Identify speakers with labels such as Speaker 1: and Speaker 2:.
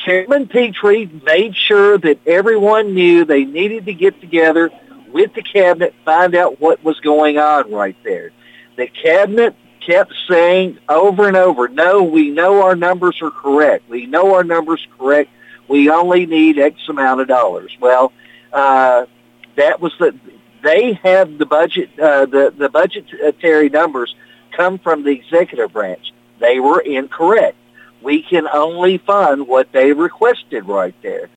Speaker 1: Chairman Petrie made sure that everyone knew they needed to get together with the cabinet, find out what was going on right there. The cabinet kept saying over and over, no, we know our numbers are correct. We know our numbers are correct. We only need X amount of dollars. Well, that was they have the budget, the budgetary numbers come from the executive branch. They were incorrect. We can only fund what they requested right there.